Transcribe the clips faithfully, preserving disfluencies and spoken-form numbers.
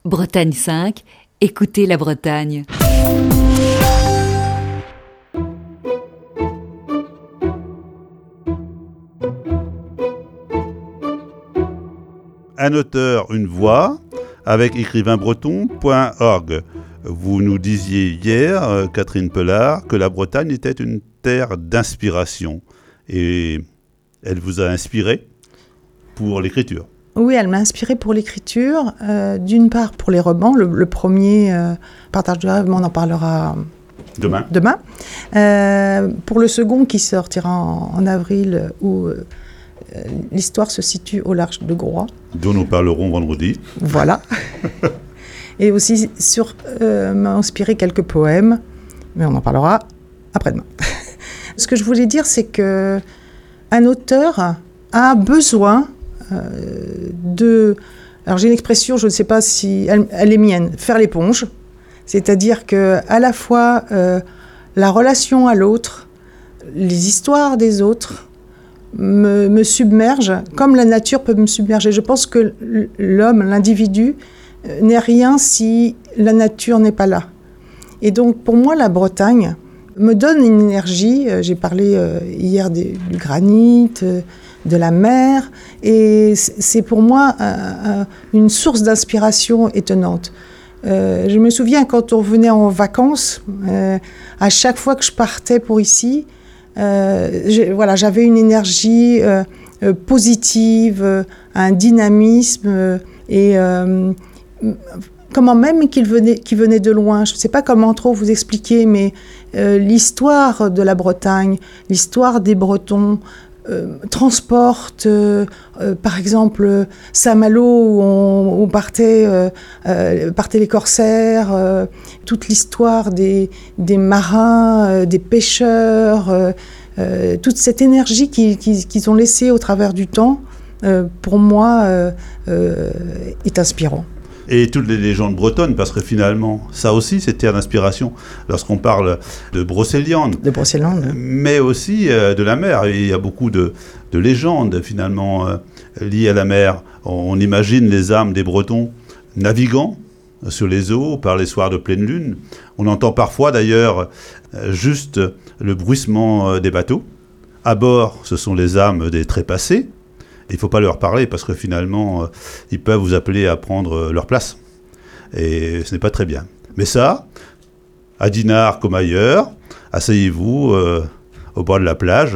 Bretagne cinq, écoutez la Bretagne. Un auteur, une voix, avec écrivain breton point org. Vous nous disiez hier, euh, Catherine Pellard, que la Bretagne était une terre d'inspiration. Et elle vous a inspiré pour l'écriture. Oui, elle m'a inspirée pour l'écriture. Euh, d'une part pour les romans. Le, le premier, euh, Partage de rêve, on en parlera demain. demain. Euh, pour le second, qui sortira en, en avril, où euh, l'histoire se situe au large de Groix. Dont nous parlerons vendredi. Voilà. Et aussi sur, euh, m'a inspiré quelques poèmes, mais on en parlera après-demain. Ce que je voulais dire, c'est que un auteur a besoin euh, de... Alors j'ai une expression, je ne sais pas si elle, elle est mienne, faire l'éponge. C'est-à-dire qu'à la fois euh, la relation à l'autre, les histoires des autres me, me submergent, comme la nature peut me submerger. Je pense que l'homme, l'individu, n'est rien si la nature n'est pas là. Et donc pour moi, la Bretagne me donne une énergie. J'ai parlé euh, hier des, du granit, euh, de la mer, et c'est pour moi euh, une source d'inspiration étonnante. Euh, je me souviens quand on venait en vacances, euh, à chaque fois que je partais pour ici, euh, je, voilà, j'avais une énergie euh, euh, positive, euh, un dynamisme, euh, et euh, comment même qu'il venait, qu'il venait de loin, je ne sais pas comment trop vous expliquer, mais euh, l'histoire de la Bretagne, l'histoire des Bretons, Euh, transporte, euh, euh, par exemple, Saint-Malo, où on, on partait, euh, euh, partaient les corsaires, euh, toute l'histoire des, des marins, euh, des pêcheurs, euh, euh, toute cette énergie qu'ils, qu'ils, qu'ils ont laissée au travers du temps, euh, pour moi, euh, euh, est inspirant. Et toutes les légendes bretonnes, parce que finalement, ça aussi, c'est terre d'inspiration. Lorsqu'on parle de Brocéliande, de Brocéliande, mais aussi euh, de la mer. Il y a beaucoup de, de légendes, finalement, euh, liées à la mer. On, on imagine les âmes des Bretons naviguant sur les eaux par les soirs de pleine lune. On entend parfois, d'ailleurs, euh, juste le bruissement euh, des bateaux. À bord, ce sont les âmes des trépassés. Il ne faut pas leur parler parce que finalement, euh, ils peuvent vous appeler à prendre euh, leur place. Et ce n'est pas très bien. Mais ça, à Dinard comme ailleurs, asseyez-vous euh, au bord de la plage,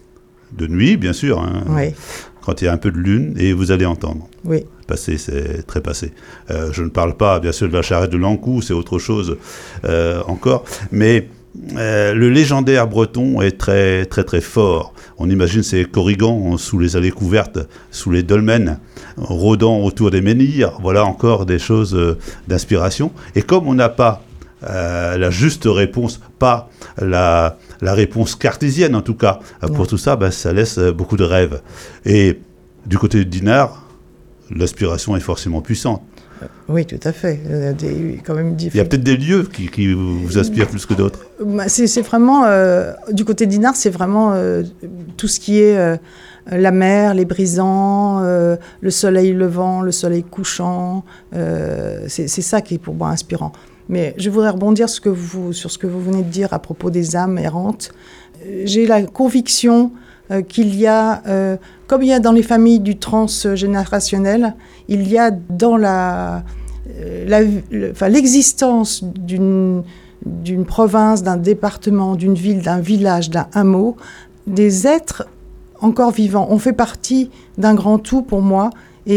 de nuit bien sûr, hein, oui. Quand il y a un peu de lune, et vous allez entendre. Oui. Passé, c'est très passé. Euh, je ne parle pas bien sûr de la charrette de l'Ankou, c'est autre chose euh, encore. Mais euh, le légendaire breton est très très très fort. On imagine ces corrigans sous les allées couvertes, sous les dolmens, rôdant autour des menhirs. Voilà encore des choses euh, d'inspiration. Et comme on n'a pas euh, la juste réponse, pas la, la réponse cartésienne en tout cas, euh, pour tout ça, ben, ça laisse euh, beaucoup de rêves. Et du côté de Dinard, l'inspiration est forcément puissante. Oui, tout à fait. Il y a, des, quand même Il y a peut-être des lieux qui, qui vous inspirent plus que d'autres. C'est, c'est vraiment, euh, du côté de Dinard, c'est vraiment euh, tout ce qui est euh, la mer, les brisants, euh, le soleil levant, le soleil couchant. Euh, c'est, c'est ça qui est pour moi inspirant. Mais je voudrais rebondir sur ce que vous, sur ce que vous venez de dire à propos des âmes errantes. J'ai la conviction euh, qu'il y a, euh, comme il y a dans les familles du transgénérationnel, il y a dans la, la, le, enfin, l'existence d'une, d'une province, d'un département, d'une ville, d'un village, d'un hameau, des êtres encore vivants. On fait partie d'un grand tout pour moi,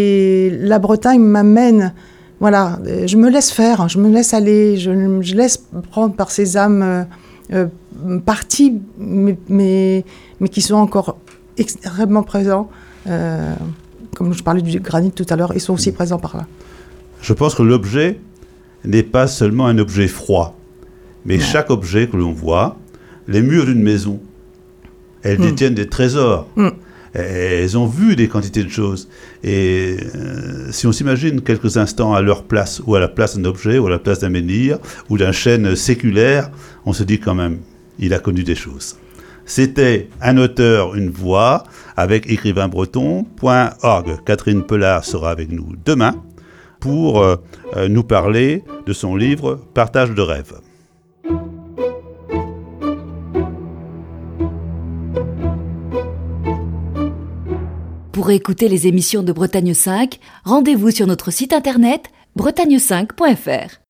et la Bretagne m'amène. Voilà, je me laisse faire, je me laisse aller, je, je laisse prendre par ces âmes euh, euh, parties, mais, mais, mais qui sont encore extrêmement présents. Euh, comme je parlais du granit tout à l'heure, ils sont aussi présents par là. Je pense que l'objet n'est pas seulement un objet froid, mais non. Chaque objet que l'on voit, les murs d'une maison, elles mmh. détiennent des trésors. Mmh. Elles ont vu des quantités de choses. Et euh, si on s'imagine quelques instants à leur place, ou à la place d'un objet, ou à la place d'un menhir, ou d'un chêne séculaire, on se dit quand même, il a connu des choses. C'était un auteur, une voix, avec écrivain breton point org. Catherine Pellard sera avec nous demain pour pour euh, nous parler de son livre « Partage de rêves ». Pour écouter les émissions de Bretagne cinq, rendez-vous sur notre site internet bretagne cinq point f r.